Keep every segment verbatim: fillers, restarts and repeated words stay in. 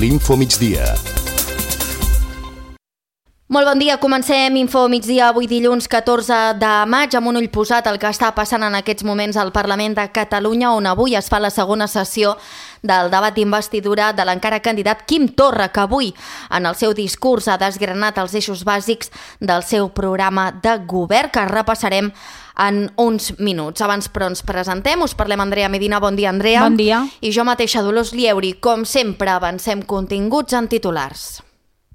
l'Info Migdia. Molt bon dia, comencem Info Migdia avui dilluns catorze de maig amb un ull posat al que està passant en aquests moments al Parlament de Catalunya, on avui es fa la segona sessió del debat d'investidura de l'encara candidat Quim Torra, que avui en el seu discurs ha desgranat els eixos bàsics del seu programa de govern, que repassarem en uns minuts. Abans, però, ens presentem. Us parlem Andrea Medina. Bon dia, Andrea. Bon dia. I jo mateixa, Dolors Lieuri. Com sempre, avancem continguts en titulars.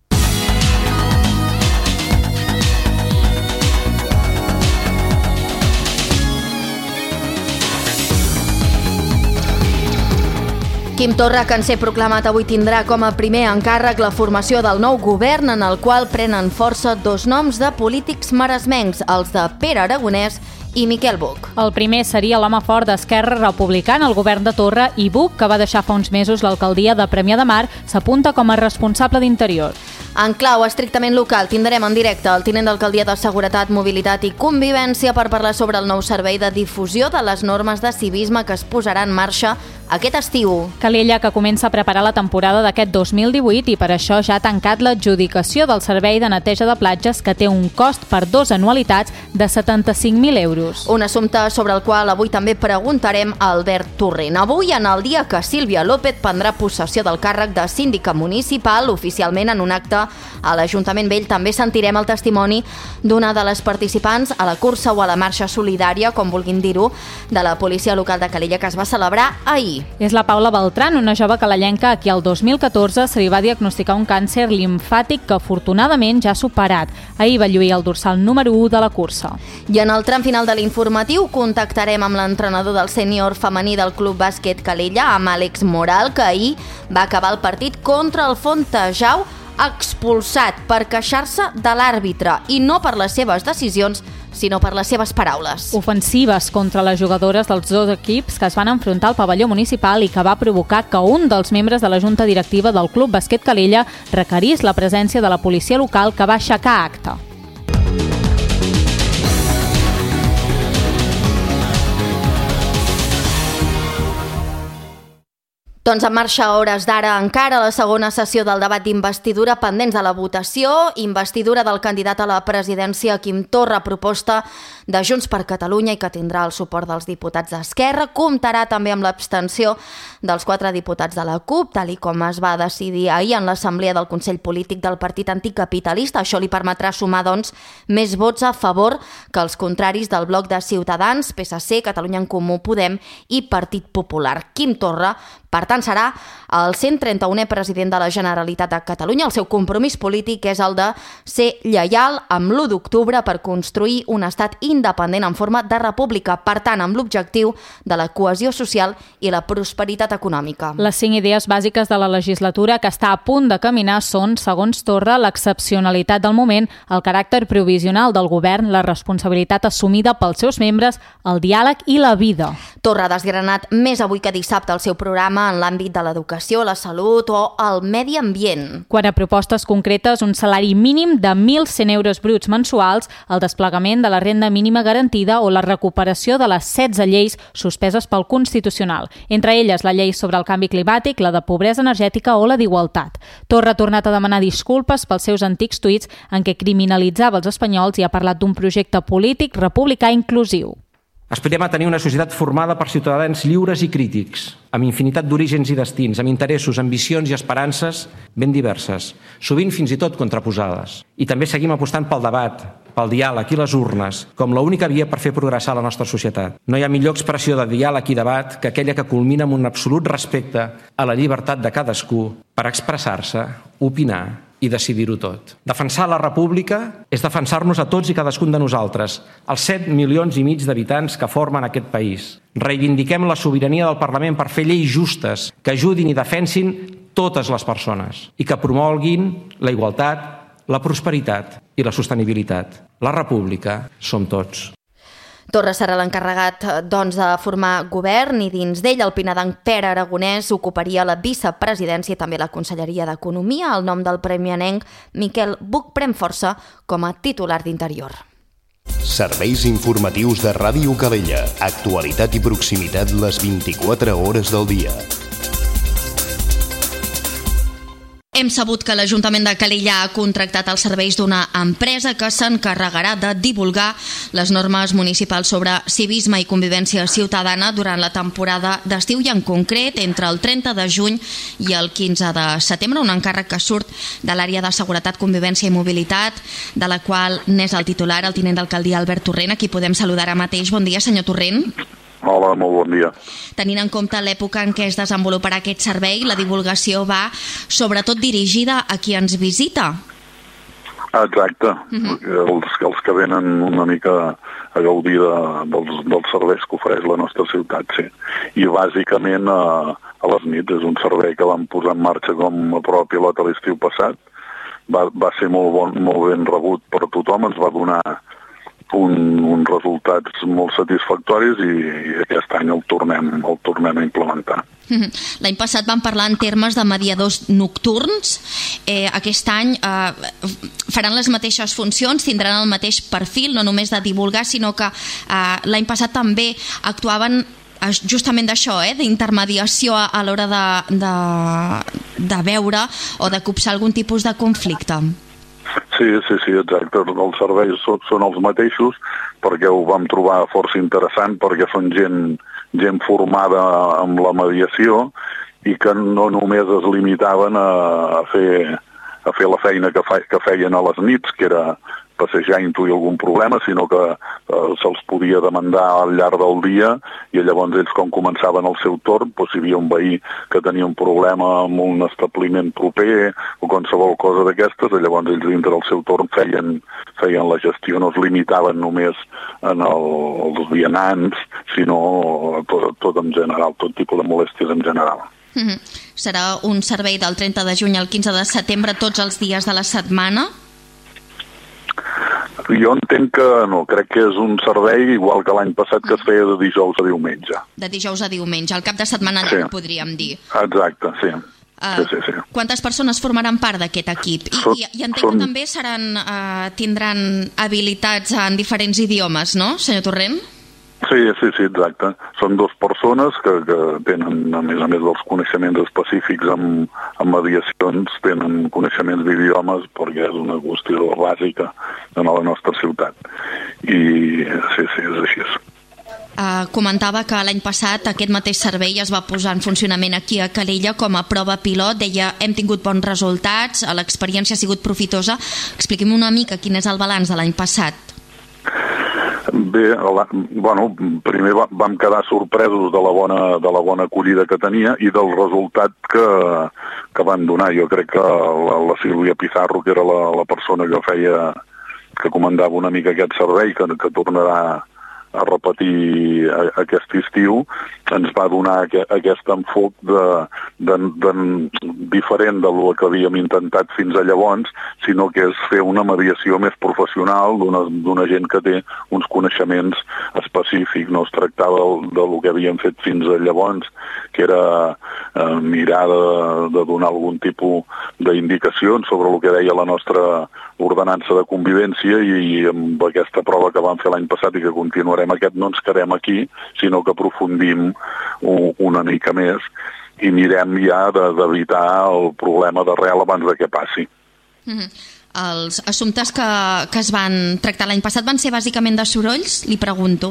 Quim Torra, que en ser proclamat avui, tindrà com a primer encàrrec la formació del nou govern, en el qual prenen força dos noms de polítics maresmencs, els de Pere Aragonès i Miquel Buch. El primer seria l'home fort d'Esquerra Republicana, el govern de Torra, i Buch, que va deixar fa uns mesos l'alcaldia de Premià de Mar, s'apunta com a responsable d'Interior. En clau estrictament local, tindrem en directe el tinent d'alcaldia de Seguretat, Mobilitat i Convivència per parlar sobre el nou servei de difusió de les normes de civisme que es posarà en marxa aquest estiu. Calella, que comença a preparar la temporada d'aquest dos mil divuit i per això ja ha tancat l'adjudicació del servei de neteja de platges, que té un cost per dos anualitats de setanta-cinc mil euros. Un assumpte sobre el qual avui també preguntarem a Albert Torrent. Avui, en el dia que Sílvia López prendrà possessió del càrrec de síndica municipal, oficialment en un acte a l'Ajuntament Vell, també sentirem el testimoni d'una de les participants a la cursa o a la marxa solidària, com vulguin dir-ho, de la policia local de Calella, que es va celebrar ahir. És la Paula Beltrán, una jove calellenca a qui el dos mil catorze se li va diagnosticar un càncer limfàtic que afortunadament ja ha superat. Ahir va lluir el dorsal número u de la cursa. I en el tram final de l'informatiu contactarem amb l'entrenador del sènior femení del Club Bàsquet Calella, amb Àlex Moral, que ahir va acabar el partit contra el Fontejau expulsat per queixar-se de l'àrbitre, i no per les seves decisions, sinó per les seves paraules. Ofensives contra les jugadores dels dos equips que es van enfrontar al pavelló municipal i que va provocar que un dels membres de la junta directiva del Club Bàsquet Calella requerís la presència de la policia local, que va aixecar acta. Doncs en marxa a hores d'ara encara la segona sessió del debat d'investidura, pendents de la votació, investidura del candidat a la presidència Quim Torra, proposta de Junts per Catalunya i que tindrà el suport dels diputats d'Esquerra. Comptarà també amb l'abstenció dels quatre diputats de la CUP, tal i com es va decidir ahir en l'Assemblea del Consell Polític del Partit Anticapitalista. Això li permetrà sumar, doncs, més vots a favor que els contraris del bloc de Ciutadans, P S C, Catalunya en Comú Podem i Partit Popular. Quim Torra, per tant, serà el cent trenta-unè president de la Generalitat de Catalunya. El seu compromís polític és el de ser lleial amb l'u d'octubre per construir un estat independent en forma de república, per tant, amb l'objectiu de la cohesió social i la prosperitat econòmica. Les cinc idees bàsiques de la legislatura que està a punt de caminar són, segons Torra, l'excepcionalitat del moment, el caràcter provisional del govern, la responsabilitat assumida pels seus membres, el diàleg i la vida. Torra ha desgranat més avui que dissabte el seu programa en l'àmbit de l'educació, la salut o el medi ambient. Quan a propostes concretes, un salari mínim de mil cent euros bruts mensuals, el desplegament de la renda mínima garantida o la recuperació de les setze lleis suspeses pel Constitucional, entre elles la llei sobre el canvi climàtic, la de pobresa energètica o la d'igualtat. Torra ha tornat a demanar disculpes pels seus antics tuits en què criminalitzava els espanyols i ha parlat d'un projecte polític republicà inclusiu. Aspirem a tenir una societat formada per ciutadans lliures i crítics, amb infinitat d'orígens i destins, amb interessos, ambicions i esperances ben diverses, sovint fins i tot contraposades. I també seguim apostant pel debat, pel diàleg i les urnes, com l'única via per fer progressar la nostra societat. No hi ha millor expressió de diàleg i debat que aquella que culmina amb un absolut respecte a la llibertat de cadascú per expressar-se, opinar i decidir-ho tot. Defensar la república és defensar-nos a tots i cadascun de nosaltres, els set milions i mig d'habitants que formen aquest país. Reivindiquem la sobirania del Parlament per fer lleis justes que ajudin i defensin totes les persones i que promoguin la igualtat, la prosperitat i la sostenibilitat. La república som tots. Torra serà l'encarregat doncs, de formar govern i dins d'ell el pinadenc Pere Aragonès ocuparia la vicepresidència i també la Conselleria d'Economia. El nom del premianenc Miquel Buch pren força com a titular d'Interior. Serveis informatius de Ràdio Calella. Actualitat i proximitat les vint-i-quatre hores del dia. Hem sabut que l'Ajuntament de Calella ha contractat els serveis d'una empresa que s'encarregarà de divulgar les normes municipals sobre civisme i convivència ciutadana durant la temporada d'estiu i en concret entre el trenta de juny i el quinze de setembre, un encàrrec que surt de l'àrea de seguretat, convivència i mobilitat, de la qual n'és el titular, el tinent d'alcaldia Albert Torrent, a qui podem saludar ara mateix. Bon dia, senyor Torrent. Hola, molt bon dia. Tenint en compte l'època en què es desenvoluparà aquest servei, la divulgació va sobretot dirigida a qui ens visita. Exacte. Uh-huh. els, els que venen una mica a gaudir de, dels, dels serveis que ofereix la nostra ciutat, sí. I bàsicament a, a les nits. És un servei que vam posar en marxa com a propi lot a l'estiu passat. Va, va ser molt, bon, molt ben rebut per tothom, ens va donar Un, uns resultats molt satisfactoris i, i aquest any el tornem, el tornem a implementar. L'any passat vam parlar en termes de mediadors nocturns. Eh, aquest any eh, faran les mateixes funcions, tindran el mateix perfil, no només de divulgar, sinó que eh, l'any passat també actuaven justament d'això, eh, d'intermediació a, a l'hora de, de, de veure o de copsar algun tipus de conflicte. Sí, sí, sí, exacte. Els serveis són, són els mateixos perquè ho vam trobar força interessant, perquè són gent, gent formada amb la mediació i que no només es limitaven a, a, fer, a fer la feina que, fa, que feien a les nits, que era passejar i intuir algun problema, sinó que eh, se'ls podia demandar al llarg del dia i llavors ells, com començaven el seu torn, doncs, si hi havia un veí que tenia un problema amb un establiment proper o qualsevol cosa d'aquestes, llavors ells dintre del seu torn feien, feien la gestió, no es limitaven només en el, els vianants, sinó tot, tot en general, tot tipus de molèsties en general. Mm-hmm. Serà un servei del trenta de juny al quinze de setembre tots els dies de la setmana? Jo entenc que no, crec que és un servei igual que l'any passat que es feia de dijous a diumenge. De dijous a diumenge, al cap de setmana sí. Podríem dir. Exacte, sí. Uh, sí, sí, sí. Quantes persones formaran part d'aquest equip? I, i, i entenc són... que també seran, uh, tindran habilitats en diferents idiomes, no, senyor Torrent? Sí, sí, sí, exacte. Són dues persones que, que tenen, a més a més dels coneixements específics en, en mediacions, tenen coneixements d'idiomes perquè és una qüestió bàsica en la nostra ciutat. I sí, sí, és així. Uh, comentava que l'any passat aquest mateix servei es va posar en funcionament aquí a Calella com a prova pilot. Deia, hem tingut bons resultats, l'experiència ha sigut profitosa. Expliqui'm una mica quin és el balanç de l'any passat. Bé, bueno, primer vam quedar sorpresos de la bona, de la bona acollida que tenia i del resultat que, que van donar. Jo crec que la, la Sílvia Pizarro, que era la, la persona que feia, que comandava una mica aquest servei, que, que tornarà a repetir aquest estiu, ens va donar aquest enfoc de, de, de, diferent del que havíem intentat fins a llavors, sinó que és fer una mediació més professional d'una gent que té uns coneixements específics. No es tractava del, del que havíem fet fins a llavors, que era eh, mirar de, de donar algun tipus d'indicacions sobre el que deia la nostra ordenança de convivència i, i amb aquesta prova que vam fer l'any passat i que continuarem aquest, no ens quedem aquí, sinó que aprofundim un, una mica més i mirem ja d'evitar el problema d'arrel abans de que passi. Mm-hmm. Els assumptes que, que es van tractar l'any passat van ser bàsicament de sorolls? Li pregunto.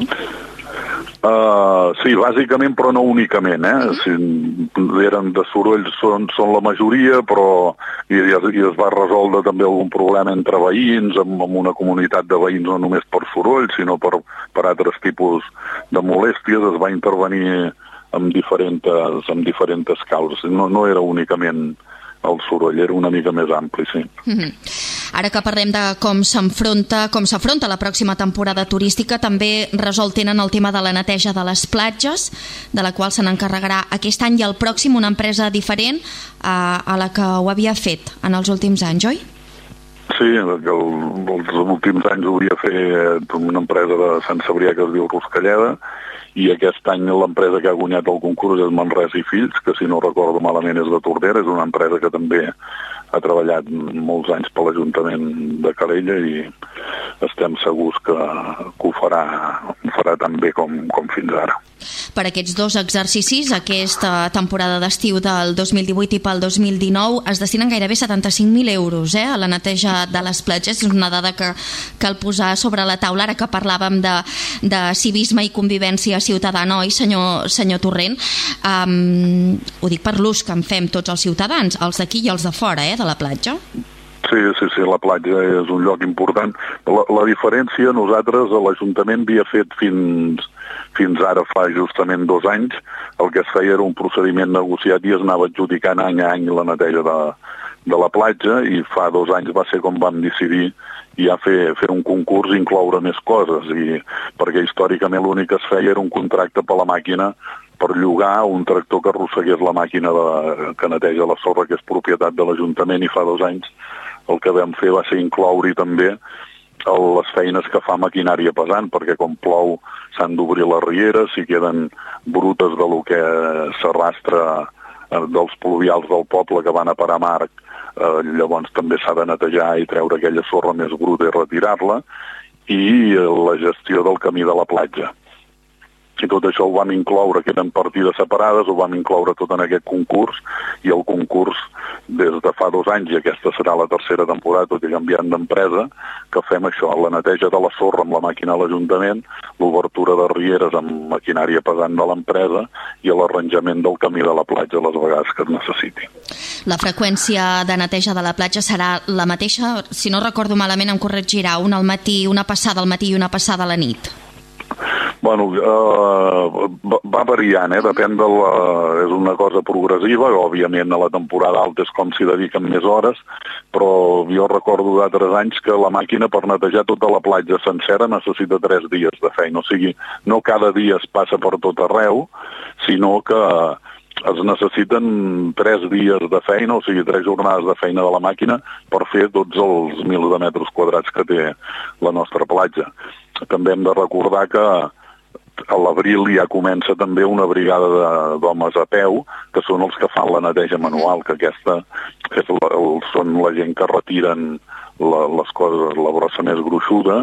Uh, sí, bàsicament, però no únicament. Eh? Uh-huh. Si eren de sorolls, són, són la majoria, però i, i es va resoldre també algun problema entre veïns, amb, amb una comunitat de veïns no només per sorolls, sinó per, per altres tipus de molèsties. Es va intervenir amb diferents, amb diferents causes. No, no era únicament el soroll, era una mica més ampli, sí. Mm-hmm. Ara que parlem de com s'enfronta com s'afronta la pròxima temporada turística, també resol tenen el tema de la neteja de les platges, de la qual se n'encarregarà aquest any i el pròxim una empresa diferent a, a la que ho havia fet en els últims anys, oi? Sí, el, els últims anys ho hauria fet una empresa de Sant Cebrià que es diu Ruscalleda i aquest any l'empresa que ha guanyat el concurs és Manresa i Fills, que si no recordo malament és de Tordera, és una empresa que també ha treballat molts anys per l'Ajuntament de Calella i estem segurs que, que ho farà, ho farà tan bé com, com fins ara. Per aquests dos exercicis, aquesta temporada d'estiu del dos mil divuit i pel dos mil dinou, es destinen gairebé setanta-cinc mil euros eh, a la neteja de les platges. És una dada que cal posar sobre la taula, ara que parlàvem de, de civisme i convivència ciutadana, oi, senyor, senyor Torrent? Um, ho dic per l'ús que en fem tots els ciutadans, els d'aquí i els de fora, eh, de la platja. Sí, sí, sí, la platja és un lloc important. La, la diferència, nosaltres, a l'Ajuntament havia fet fins, fins ara fa justament dos anys, el que es feia era un procediment negociat i es anava adjudicant any a any la neteja de, de la platja, i fa dos anys va ser com vam decidir ja fer, fer un concurs i incloure més coses, i perquè històricament l'únic que es feia era un contracte per la màquina per llogar un tractor que arrossegués la màquina de, que neteja la sorra, que és propietat de l'Ajuntament, i fa dos anys el que vam fer va ser incloure també el, les feines que fa maquinària pesant, perquè com plou s'han d'obrir les rieres, si queden brutes de lo que s'arrastra dels pluvials del poble que van a parar mar, eh, llavors també s'ha de netejar i treure aquella sorra més bruta i retirar-la, i la gestió del camí de la platja. I tot això ho vam incloure, que eren partides separades, ho vam incloure tot en aquest concurs, i el concurs des de fa dos anys, i aquesta serà la tercera temporada, tot i canviant d'empresa, que fem això, la neteja de la sorra amb la màquina a l'Ajuntament, l'obertura de rieres amb maquinària pesant de l'empresa i l'arranjament del camí de la platja les vegades que es necessiti. La freqüència de neteja de la platja serà la mateixa, si no recordo malament em corregirà, una al matí, una passada al matí i una passada a la nit. Bueno, uh, va variant, eh? Depèn de la... és una cosa progressiva, òbviament a la temporada alta és com si dediquen més hores, però jo recordo d'altres anys que la màquina per netejar tota la platja sencera necessita tres dies de feina, o sigui, no cada dia es passa per tot arreu, sinó que es necessiten tres dies de feina, o sigui, tres jornades de feina de la màquina per fer tots els mils de metres quadrats que té la nostra platja. També hem de recordar que a l'abril ja comença també una brigada d'homes a peu, que són els que fan la neteja manual, que aquesta és la, són la gent que retiren la, les coses, la brossa més gruixuda,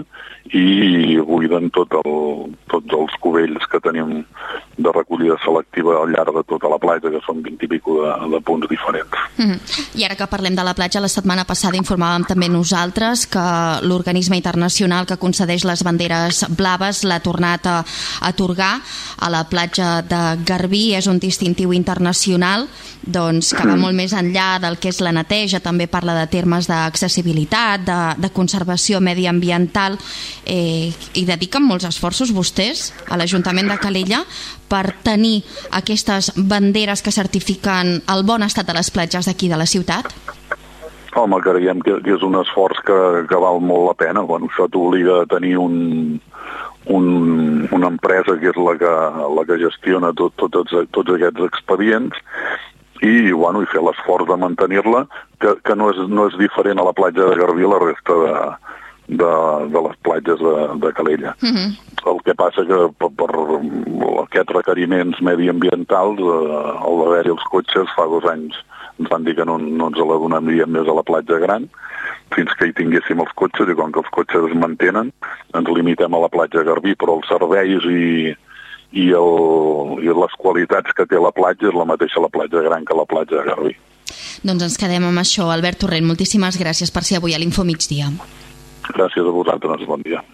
i buiden tot el, tots els cubells que tenim de recollida selectiva al llarg de tota la platja, que són vint i pico de, de punts diferents. Mm-hmm. I ara que parlem de la platja, la setmana passada informàvem també nosaltres que l'organisme internacional que concedeix les banderes blaves l'ha tornat a atorgar a la platja de Garbí. És un distintiu internacional doncs, que va molt més enllà del que és la neteja, també parla de termes d'accessibilitat, de, de conservació mediambiental, eh, i dediquen molts esforços vostès a l'Ajuntament de Calella per tenir aquestes banderes que certifiquen el bon estat de les platges d'aquí de la ciutat? Home, creiem que, que és un esforç que, que val molt la pena. Bueno, això t'obliga a tenir un, un, una empresa que és la que, la que gestiona tot, tot, tots, tots aquests expedients, i, bueno, i fer l'esforç de mantenir-la, que, que no, és, no és diferent a la platja de Garbí a la resta de, de, de les platges de, de Calella. Mm-hmm. El que passa que per, per aquests requeriments mediambientals, eh, al d'haver-hi els cotxes, fa dos anys ens van dir que no, no ens l'adonaríem més a la platja gran, fins que hi tinguéssim els cotxes, i com que els cotxes es mantenen, ens limitem a la platja de Garbí, però els serveis i, i, el, i les qualitats que té la platja és la mateixa la platja gran que la platja de Garbí. Doncs ens quedem amb això. Albert Torrent, moltíssimes gràcies per ser avui a l'Info Migdia. Gràcies a vosaltres, bon dia.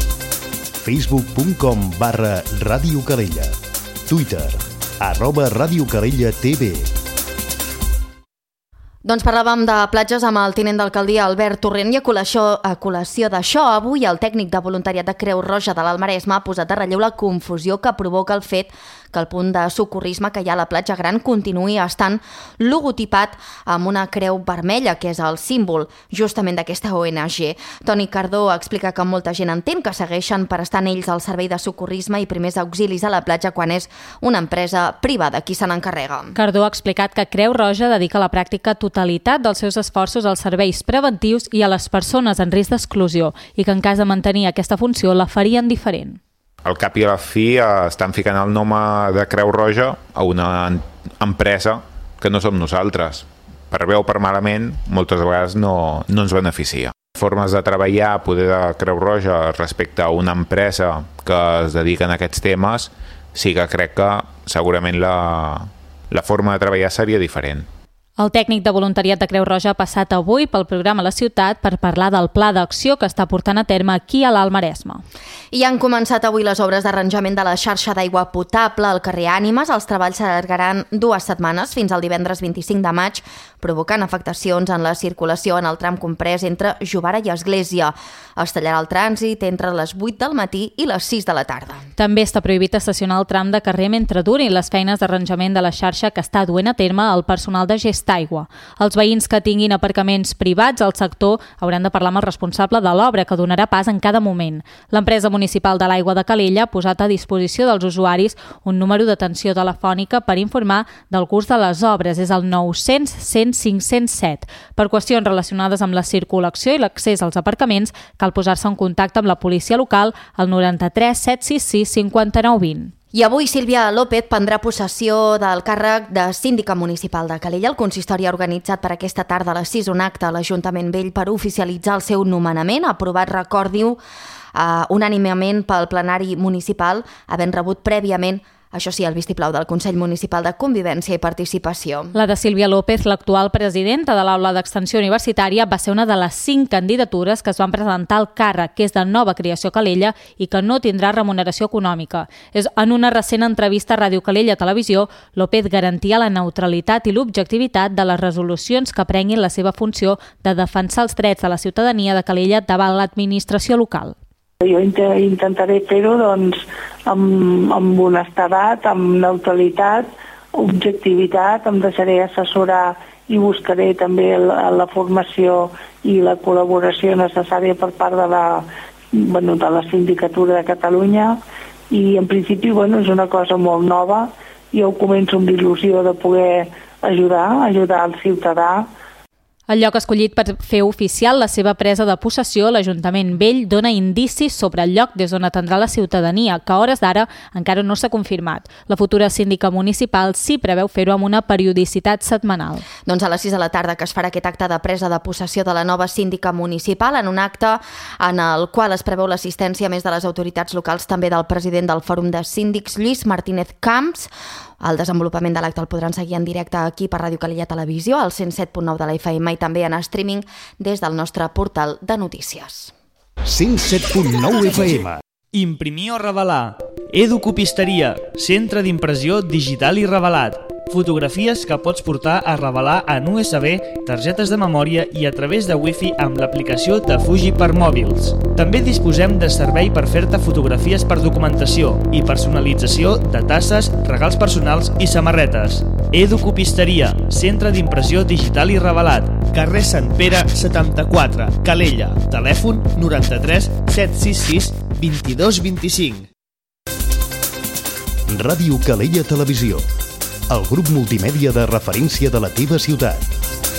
facebook punt com barra Ràdio Calella. Twitter, arroba Ràdio Calella T V. Doncs parlàvem de platges amb el tinent d'alcaldia Albert Torrent, i a col·lació, a col·lació d'això, avui el tècnic de voluntariat de Creu Roja de l'Alt Maresme ha posat a relleu la confusió que provoca el fet que el punt de socorrisme que hi ha a la platja gran continuï estant logotipat amb una creu vermella, que és el símbol justament d'aquesta O N G. Toni Cardó explica que molta gent entén que segueixen prestant ells el servei de socorrisme i primers auxilis a la platja quan és una empresa privada qui se n'encarrega. Cardó ha explicat que Creu Roja dedica la pràctica totalitat dels seus esforços als serveis preventius i a les persones en risc d'exclusió, i que en cas de mantenir aquesta funció la farien diferent. Al cap i a la fi estan ficant el nom de Creu Roja a una empresa que no som nosaltres. Per bé o per malament, moltes vegades no, no ens beneficia. Formes de treballar, poder de Creu Roja respecte a una empresa que es dedica a aquests temes, sí que crec que segurament la, la forma de treballar seria diferent. El tècnic de voluntariat de Creu Roja ha passat avui pel programa La Ciutat per parlar del pla d'acció que està portant a terme aquí a l'Alt Maresme. I han començat avui les obres d'arranjament de la xarxa d'aigua potable al carrer Ànimes. Els treballs s'allargaran dues setmanes fins al divendres vint-i-cinc de maig, provocant afectacions en la circulació en el tram comprès entre Jovara i Església. Es tallarà el trànsit entre les vuit del matí i les sis de la tarda. També està prohibit estacionar el tram de carrer mentre durin les feines d'arranjament de la xarxa que està duent a terme el personal de Gest Aigua. Els veïns que tinguin aparcaments privats al sector hauran de parlar amb el responsable de l'obra, que donarà pas en cada moment. L'empresa municipal de l'aigua de Calella ha posat a disposició dels usuaris un número d'atenció telefònica per informar del curs de les obres. És el nou cents cent cinc cents set. Per qüestions relacionades amb la circulació i l'accés als aparcaments, cal posar-se en contacte amb la policia local al noranta-tres set sis sis cinquanta-nou vint. I avui Sílvia López prendrà possessió del càrrec de síndica municipal de Calella. El consistori ha organitzat per aquesta tarda a les sis un acte a l'Ajuntament Vell per oficialitzar el seu nomenament, aprovat, recordi-ho, uh, unànimement pel plenari municipal, havent rebut prèviament, això sí, el vistiplau del Consell Municipal de Convivència i Participació. La de Sílvia López, l'actual presidenta de l'Aula d'Extensió Universitària, va ser una de les cinc candidatures que es van presentar al càrrec, que és de nova creació Calella i que no tindrà remuneració econòmica. És en una recent entrevista a Ràdio Calella Televisió, López garantia la neutralitat i l'objectivitat de les resolucions que prenguin la seva funció de defensar els drets de la ciutadania de Calella davant l'administració local. Jo intentaré fer-ho doncs, amb, amb honestedat, amb neutralitat, objectivitat, em deixaré assessorar i buscaré també la, la formació i la col·laboració necessària per part de la, bueno, de la Sindicatura de Catalunya i en principi bueno, és una cosa molt nova. Jo començo amb il·lusió de poder ajudar, ajudar al ciutadà. El lloc escollit per fer oficial la seva presa de possessió, l'Ajuntament Vell dona indicis sobre el lloc des d'on atendrà la ciutadania, que a hores d'ara encara no s'ha confirmat. La futura síndica municipal sí preveu fer-ho amb una periodicitat setmanal. Doncs a les sis de la tarda que es farà aquest acte de presa de possessió de la nova síndica municipal, en un acte en el qual es preveu l'assistència més de les autoritats locals, també del president del Fòrum de Síndics, Lluís Martínez Camps. El desenvolupament de l'acte el podran seguir en directe aquí per Ràdio Calella Televisió, al cent set punt nou de la F M i també en streaming des del nostre portal de notícies. cent set punt nou F M. Imprimir o revelar. Educopisteria, centre d'impressió digital i revelat. Fotografies que pots portar a revelar en U S B, targetes de memòria i a través de Wi-Fi amb l'aplicació de Fuji per mòbils. També disposem de servei per fer-te fotografies per documentació i personalització de tasses, regals personals i samarretes. Educopisteria, centre d'impressió digital i revelat. Carrer Sant Pere setanta-quatre, Calella. Telèfon noranta-tres set sis sis vint-i-dos vint-i-cinc. Ràdio Calella Televisió, el grup multimèdia de referència de la teva ciutat.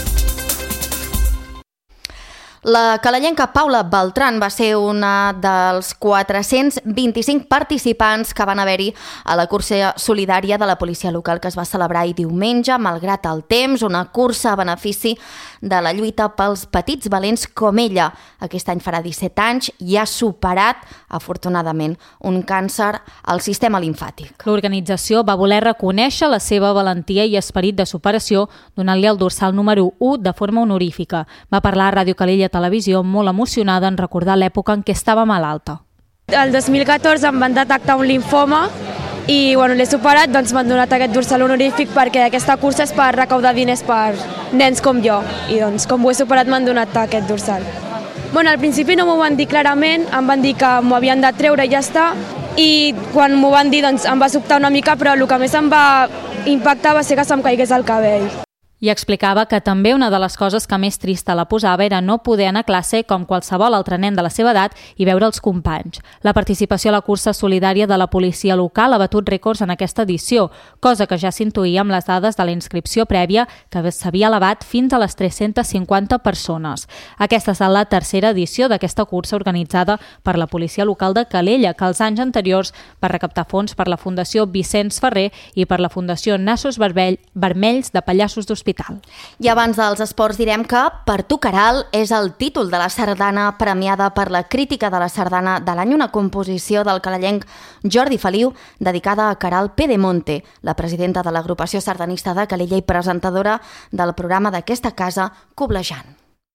La calellenca Paula Beltran va ser una dels quatre-cents vint-i-cinc participants que van haver-hi a la cursa solidària de la policia local que es va celebrar ahir diumenge, malgrat el temps, una cursa a benefici de la lluita pels petits valents com ella. Aquest any farà disset anys i ha superat, afortunadament, un càncer al sistema limfàtic. L'organització va voler reconèixer la seva valentia i esperit de superació donant-li el dorsal número u de forma honorífica. Va parlar a Ràdio Calella Televisió molt emocionada en recordar l'època en què estava malalta. El dos mil catorze em van detectar un linfoma i bueno, l'he superat, doncs m'han donat aquest dorsal honorífic perquè aquesta cursa és per recaudar diners per nens com jo i doncs com ho he superat m'han donat aquest dorsal. Bueno, al principi no m'ho van dir clarament, em van dir que m'ho havien de treure i ja està i quan m'ho van dir doncs em va sobtar una mica però el que més em va impactar va ser que se'm caigués el cabell. I explicava que també una de les coses que més trista la posava era no poder anar a classe com qualsevol altre nen de la seva edat i veure els companys. La participació a la cursa solidària de la policia local ha batut rècords en aquesta edició, cosa que ja s'intuïa amb les dades de la inscripció prèvia que s'havia elevat fins a les tres-centes cinquanta persones. Aquesta és la tercera edició d'aquesta cursa organitzada per la policia local de Calella, que els anys anteriors va recaptar fons per la Fundació Vicenç Ferrer i per la Fundació Nassos Vermells de Pallassos d'Hospitalet. I abans dels esports direm que Per tu, Caral és el títol de la sardana premiada per la crítica de la sardana de l'any, una composició del calellenc Jordi Feliu dedicada a Caral Pedemonte, la presidenta de l'agrupació sardanista de Calella i presentadora del programa d'aquesta casa, Coblejant.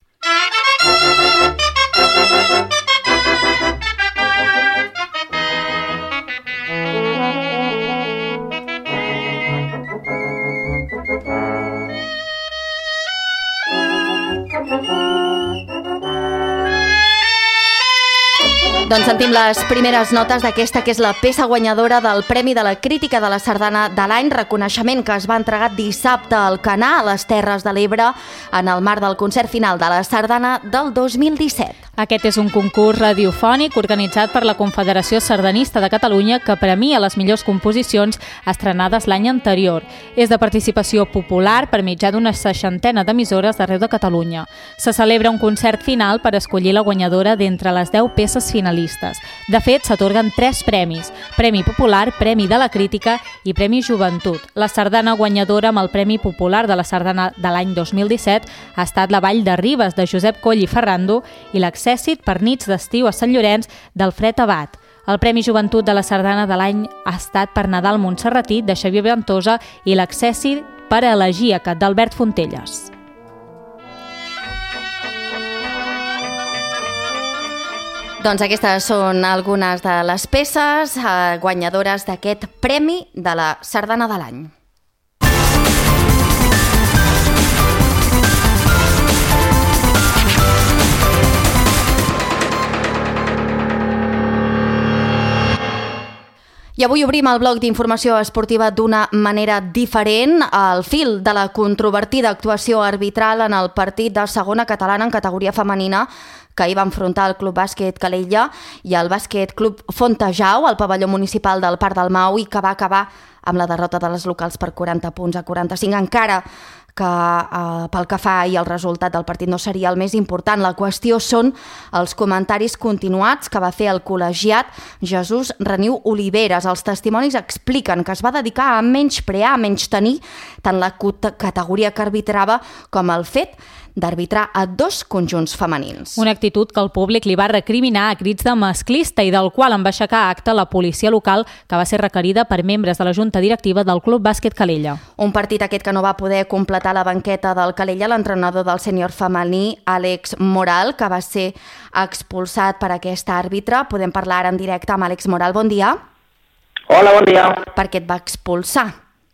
Doncs sentim les primeres notes d'aquesta, que és la peça guanyadora del Premi de la Crítica de la Sardana de l'any, reconeixement que es va entregar dissabte al Canà, a les Terres de l'Ebre, en el marc del concert final de la Sardana del dos mil disset. Aquest és un concurs radiofònic organitzat per la Confederació Sardanista de Catalunya que premia les millors composicions estrenades l'any anterior. És de participació popular per mitjà d'una seixantena d'emissores d'arreu de Catalunya. Se celebra un concert final per escollir la guanyadora d'entre les deu peces finalistes. De fet, s'atorguen tres premis: Premi Popular, Premi de la Crítica i Premi Joventut. La sardana guanyadora amb el Premi Popular de la Sardana de l'any dos mil disset ha estat La Vall de Ribes, de Josep Coll i Ferrando, i l'Accèssit per nits d'estiu a Sant Llorenç, d'Alfred Abad. El Premi Joventut de la Sardana de l'any ha estat per Nadal Montserratí, de Xavier Ventosa, i l'Accèssit per Elegíaca, d'Albert Fontelles. Doncs aquestes són algunes de les peces eh, guanyadores d'aquest Premi de la Sardana de l'any. I avui obrim el bloc d'informació esportiva d'una manera diferent, al fil de la controvertida actuació arbitral en el partit de segona catalana en categoria femenina que hi va enfrontar el Club Bàsquet Calella i el Bàsquet Club Fontejau al pavelló municipal del Parc del Mau, i que va acabar amb la derrota de les locals per quaranta punts a quaranta-cinc, encara que eh, pel que fa i el resultat del partit no seria el més important. La qüestió són els comentaris continuats que va fer el col·legiat Jesús Reniu Oliveres. Els testimonis expliquen que es va dedicar a menysprear, a menystenir tant la categoria que arbitrava com el fet d'arbitrar a dos conjunts femenins. Una actitud que el públic li va recriminar a crits de masclista i del qual en va aixecar acte la policia local, que va ser requerida per membres de la junta directiva del Club Bàsquet Calella. Un partit aquest que no va poder completar la banqueta del Calella l'entrenador del sènior femení, Àlex Moral, que va ser expulsat per aquesta àrbitre. Podem parlar ara en directe amb Àlex Moral. Bon dia. Hola, bon dia. Per què et va expulsar,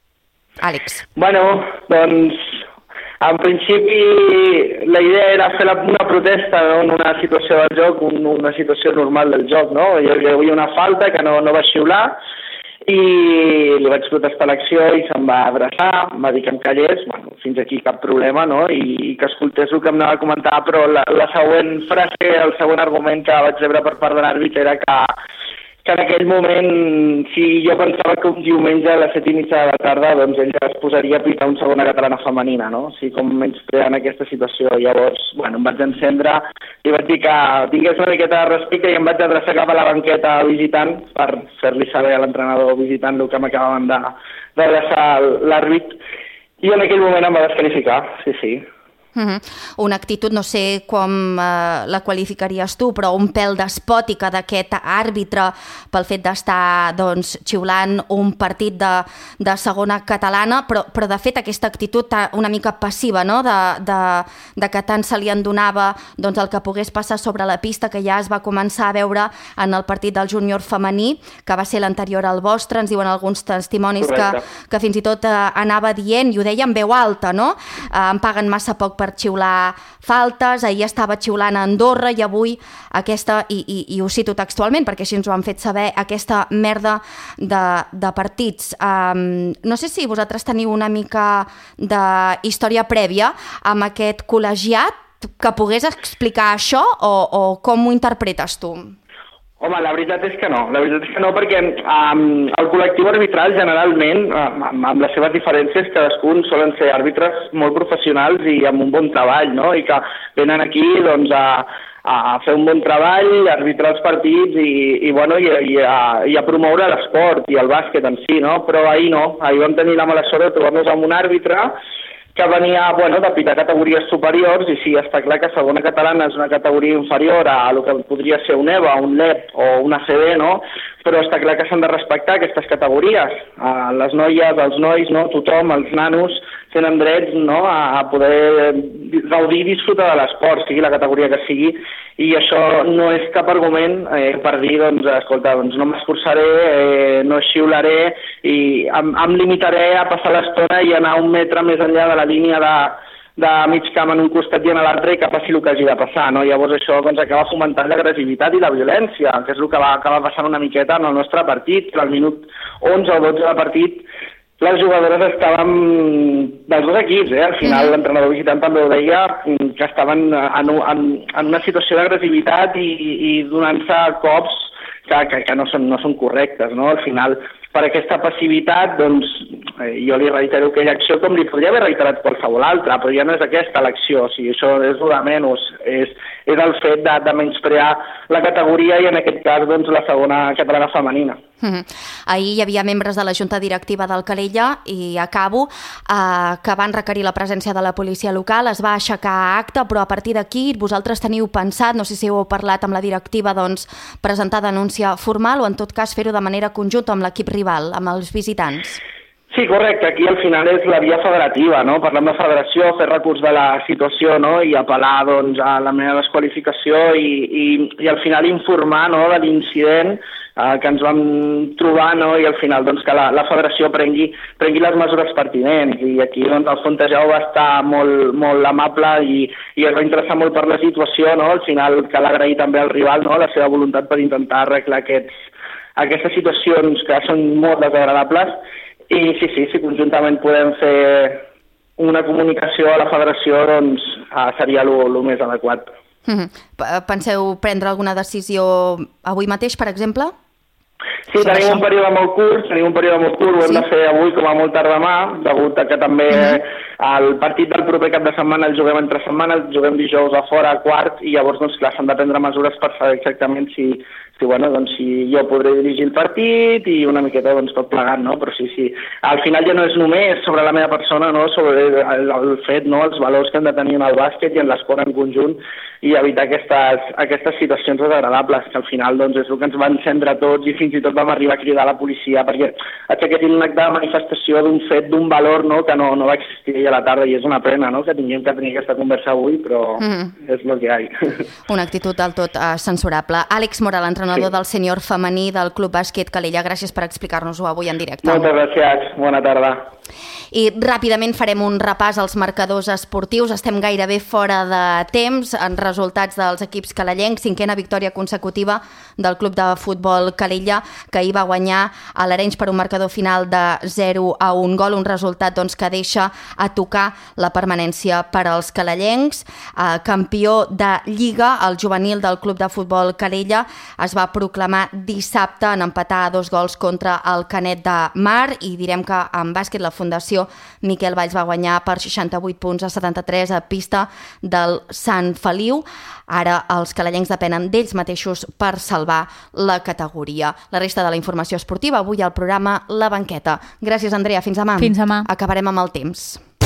Àlex? Bueno, doncs en principi la idea era fer una protesta, no? En una situació del joc, un, una situació normal del joc, no? Hi havia una falta que no, no va xiular i li vaig protestar l'acció i se'm va abraçar, em va dir que em callés, bueno, fins aquí cap problema, no? I, i que escoltés el que em anava a comentar, però la, la següent frase, el següent argument que vaig rebre per part de l'àrbitre era que que en aquell moment, si jo pensava que un diumenge a les set i mitja de la tarda, doncs ell es posaria a pitar una segona catalana femenina, no? O sigui, com menyspreant aquesta situació. Llavors, bueno, em vaig encendre i vaig dir que tingués una miqueta de respecte i em vaig adreçar cap a la banqueta visitant per fer-li saber a l'entrenador visitant el que m'acabaven d'adreçar l'àrbit, i en aquell moment em va desqualificar, sí, sí. Uh-huh. Una actitud, no sé com eh, la qualificaries tu, però un pèl despòtica d'aquest àrbitre pel fet d'estar doncs, xiulant un partit de, de segona catalana, però, però de fet aquesta actitud una mica passiva, no? de, de, de que tant se li endonava doncs, el que pogués passar sobre la pista, que ja es va començar a veure en el partit del júnior femení, que va ser l'anterior al vostre. Ens diuen alguns testimonis que, que fins i tot eh, anava dient, i ho deia en veu alta, no? Eh, em paguen massa poc per xiular faltes, ahir estava xiulant a Andorra i avui aquesta, i, i, i ho cito textualment perquè així ens ho han fet saber, aquesta merda de, de partits. Um, no sé si vosaltres teniu una mica de història prèvia amb aquest col·legiat que pogués explicar això o, o com ho interpretes tu? Home, la veritat és que no, la veritat és que no perquè um, el col·lectiu arbitral generalment, um, amb les seves diferències, cadascun solen ser àrbitres molt professionals i amb un bon treball, no? I que venen aquí doncs, a, a fer un bon treball, a arbitrar els partits i, i, bueno, i, i, a, i a promoure l'esport i el bàsquet en si, no? Però ahir no, ahir vam tenir la mala sort de trobar-nos amb un àrbitre que venia, bueno, de pitar categories superiors i sí, està clar que segona catalana és una categoria inferior a el que podria ser un EVA, un L E P o una A C B, no? Però està clar que s'han de respectar aquestes categories. Uh, les noies, els nois, no? Tothom, els nanos, tenen drets, no? a poder gaudir i disfrutar de l'esport, sigui la categoria que sigui, i això no és cap argument eh, per dir, doncs, escolta, doncs no m'esforçaré, eh, no xiularé i em, em limitaré a passar l'estona i anar un metre més enllà de la línia de, de mig camp en un costat i en l'altre i que passi el que hagi de passar, no? Llavors això doncs, acaba fomentant l'agressivitat i la violència, que és el que va acabar passant una miqueta en el nostre partit, que al minut onze o dotze de partit les jugadores estaven dels dos equips, eh? Al final l'entrenador visitant també ho deia, que estaven en, en, en una situació d'agressivitat i, i, i donant-se cops que, que, que no, són, no són correctes, no? Al final, per aquesta passivitat, doncs, eh, jo li reitero aquella acció com li podria haver reiterat qualsevol altra, però ja no és aquesta l'acció, o sigui, això és el de menys, és, és el fet de, de menysprear la categoria i en aquest cas doncs, la segona catalana femenina. Mm-hmm. Ahir hi havia membres de la Junta Directiva del Calella i acabo, eh, que van requerir la presència de la policia local, es va aixecar acte, però a partir d'aquí vosaltres teniu pensat, no sé si heu parlat amb la directiva, doncs, presentar denúncia formal o en tot cas fer-ho de manera conjunta amb l'equip rival, amb els visitants? Sí, correcte. Aquí al final és la via federativa, no? Parlem de federació, fer recurs de la situació, no? I apel·lar doncs, a la meva desqualificació i, i, i al final informar, no? De l'incident eh, que ens vam trobar, no? I al final doncs, que la, la federació prengui, prengui les mesures pertinents. I aquí doncs, el Fontejau va estar molt, molt amable i, i es va interessar molt per la situació, no? Al final cal agrair també al rival, no? La seva voluntat per intentar arreglar aquests, aquestes situacions que són molt desagradables. I sí, sí, si conjuntament podem fer una comunicació a la federació, doncs seria el més adequat. Mm-hmm. Penseu prendre alguna decisió avui mateix, per exemple? Sí, tenim un període molt curt, tenim un període molt curt, ho hem sí. de fer avui com a molt tard demà, degut a que també mm-hmm. el partit del proper cap de setmana el juguem entre setmanes, el juguem dijous a fora, a quart, i llavors, doncs, clar, s'han de prendre mesures per saber exactament si, si, bueno, doncs, si jo podré dirigir el partit i una miqueta, doncs, tot plegat, no? Però sí, sí, al final ja no és només sobre la meva persona, no? Sobre el, el fet, no? Els valors que hem de tenir en el bàsquet i en l'esport en conjunt i evitar aquestes, aquestes situacions desagradables, que al final, doncs, és el que ens va encendre tots i fins i tot vam arribar a cridar a la policia perquè aixequessin un acte de manifestació d'un fet, d'un valor, no? Que no, no va existir ahir a la tarda i és una pena, no? Que tinguem que tenir aquesta conversa avui, però mm. és el que hi ha. Una actitud del tot uh, censurable. Àlex Moral, entrenador sí. del sènior femení del Club Bàsquet Calella, gràcies per explicar-nos-ho avui en directe. Moltes gràcies, bona tarda. I ràpidament farem un repàs als marcadors esportius. Estem gairebé fora de temps en resultats dels equips calellencs. Cinquena victòria consecutiva del Club de Futbol Calella, que ahir va guanyar a l'Arenys per un marcador final de zero a un gol, un resultat doncs, que deixa a tocar la permanència per als calellencs. Eh, campió de Lliga, el juvenil del Club de Futbol Calella es va proclamar dissabte en empatar a dos gols contra el Canet de Mar, i direm que en bàsquet la Fundació Miquel Valls va guanyar per seixanta-vuit punts a setanta-tres a pista del Sant Feliu. Ara els calellencs depenen d'ells mateixos per salvar la categoria. La resta de la informació esportiva avui al programa La Banqueta. Gràcies, Andrea. Fins demà. Fins demà. Acabarem amb el temps.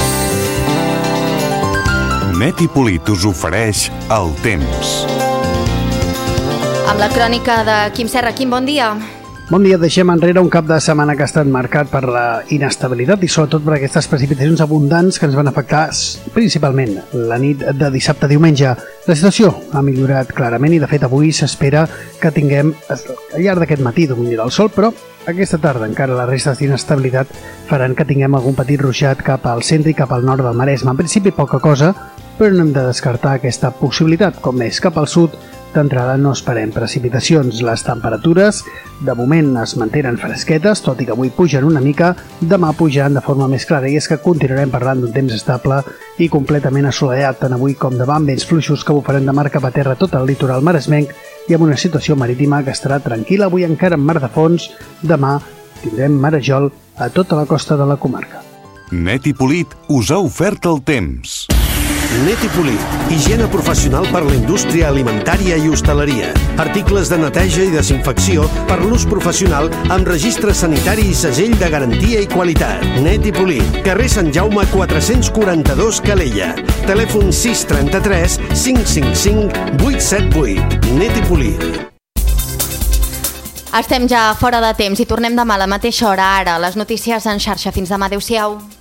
Net i Polit us ofereix el temps. Amb la crònica de Quim Serra. Quim, bon dia. Bon dia, deixem enrere un cap de setmana que ha estat marcat per la inestabilitat i sobretot per aquestes precipitacions abundants que ens van afectar principalment la nit de dissabte a diumenge. La situació ha millorat clarament i de fet avui s'espera que tinguem al llarg d'aquest matí dominarà el sol, però aquesta tarda encara les restes d'inestabilitat faran que tinguem algun petit ruixat cap al centre i cap al nord del Maresme. En principi poca cosa, però no hem de descartar aquesta possibilitat. Com més cap al sud, d'entrada no esperem precipitacions. Les temperatures de moment es mantenen fresquetes, tot i que avui pugen una mica, demà pujaran de forma més clara, i és que continuarem parlant d'un temps estable i completament assolellat, tant avui com demà, amb vents fluixos que bufaran de mar cap a terra tot el litoral maresmenc i amb una situació marítima que estarà tranquil·la avui encara en mar de fons. Demà tindrem marejol a tota la costa de la comarca. Net i Polit us ha ofert el temps. Net i Polit, higiene professional per la indústria alimentària i hostaleria. Articles de neteja i desinfecció per l'ús professional amb registre sanitari i segell de garantia i qualitat. Net i Polit, carrer Sant Jaume quatre-cents quaranta-dos, Calella. Telèfon sis trenta-tres cinc cinc cinc vuit set vuit. Net i Polit. Estem ja fora de temps i tornem demà a la mateixa hora. Ara, les notícies en xarxa. Fins demà. Adéu-siau.